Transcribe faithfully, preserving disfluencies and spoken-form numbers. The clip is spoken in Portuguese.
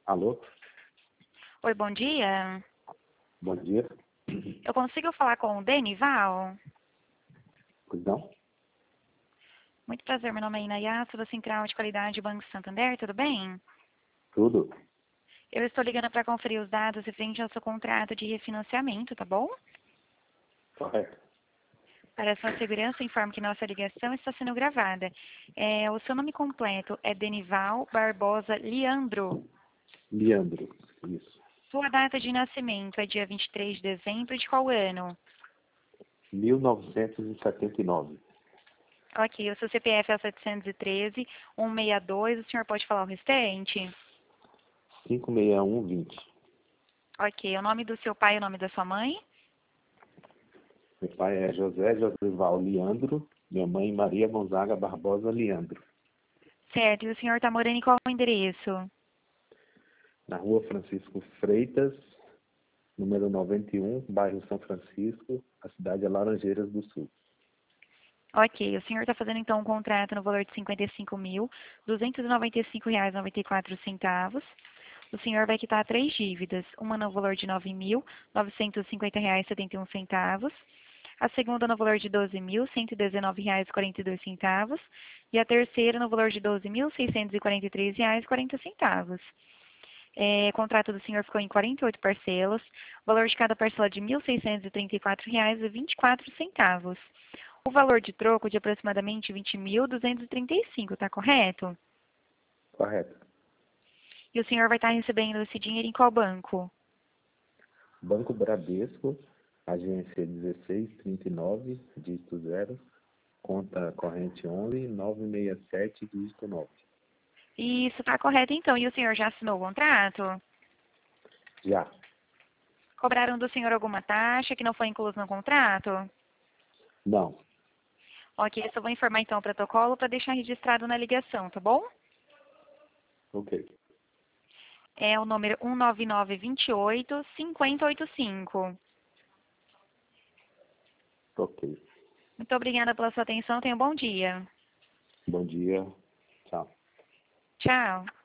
Alô? Oi, bom dia. Bom dia. Eu consigo falar com o Denival? Pois não? Muito prazer, meu nome é Inayá, sou da Central de Qualidade Banco Santander, tudo bem? Tudo? Eu estou ligando para conferir os dados referente ao seu contrato de refinanciamento, tá bom? Correto. Para sua segurança, informo que nossa ligação está sendo gravada. É, o seu nome completo é Denival Barbosa Leandro. Leandro. Isso. Sua data de nascimento é dia vinte e três de dezembro de qual ano? mil novecentos e setenta e nove. Ok, o seu C P F é o setecentos e treze, cento e sessenta e dois, o senhor pode falar o restante? cinco seis um vinte. Ok, o nome do seu pai e o nome da sua mãe? Meu pai é José Josival Leandro. Minha mãe Maria Gonzaga Barbosa Leandro. Certo, e o senhor está morando em qual endereço? Na rua Francisco Freitas, número noventa e um, bairro São Francisco, a cidade é Laranjeiras do Sul. Ok, o senhor está fazendo então um contrato no valor de cinquenta e cinco mil, duzentos e noventa e cinco reais e noventa e quatro centavos. O senhor vai quitar três dívidas, uma no valor de nove mil, novecentos e cinquenta reais e setenta e um centavos, a segunda no valor de doze mil, cento e dezenove reais e quarenta e dois centavos e a terceira no valor de doze mil, seiscentos e quarenta e três reais e quarenta centavos. É, o contrato do senhor ficou em quarenta e oito parcelas, o valor de cada parcela de mil seiscentos e trinta e quatro reais e vinte e quatro centavos. O valor de troco de aproximadamente vinte mil duzentos e trinta e cinco, tá correto? Correto. E o senhor vai estar recebendo esse dinheiro em qual banco? Banco Bradesco, agência dezesseis trinta e nove, dígito zero, conta corrente onze, novecentos e sessenta e sete, dígito nove. Isso, tá correto então. E o senhor já assinou o contrato? Já. Cobraram do senhor alguma taxa que não foi inclusa no contrato? Não. Ok, eu só vou informar então o protocolo para deixar registrado na ligação, tá bom? Ok. É o número um nove nove dois oito, cinco zero oito cinco. Ok. Muito obrigada pela sua atenção. Tenha um bom dia. Bom dia. Tchau. Tchau.